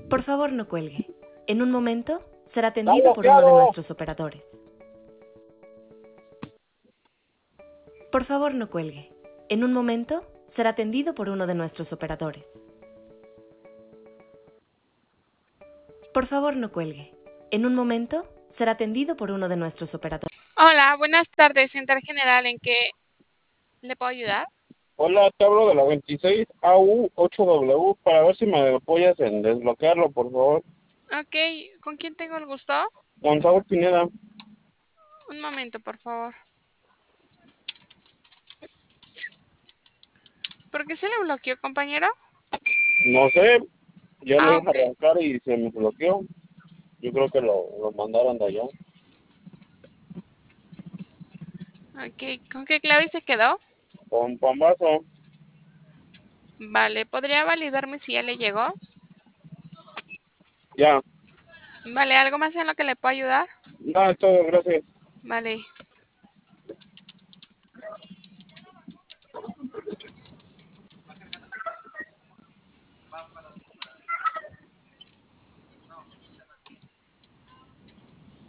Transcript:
Por favor, no cuelgue. En un momento será ¡Está atendido por uno de bloqueado! nuestros operadores. Por favor, no cuelgue. En un momento será atendido por uno de nuestros operadores. Por favor, no cuelgue. En un momento será atendido por uno de nuestros operadores. Hola, buenas tardes, Central General, ¿en qué le puedo ayudar? Hola, te hablo de la 26AU8W para ver si me apoyas en desbloquearlo, por favor. Ok, ¿con quién tengo el gusto? Con Saúl Pineda. Un momento, por favor. ¿Por qué se le bloqueó, compañero? No sé, ya lo iba a Ok. arrancar y se me bloqueó. Yo creo que lo mandaron de allá. Ok, ¿con qué clave se quedó? Con Pambazo. Vale, ¿podría validarme si ya le llegó? Ya. Vale, ¿algo más en lo que le puedo ayudar? No, es todo, gracias. Vale.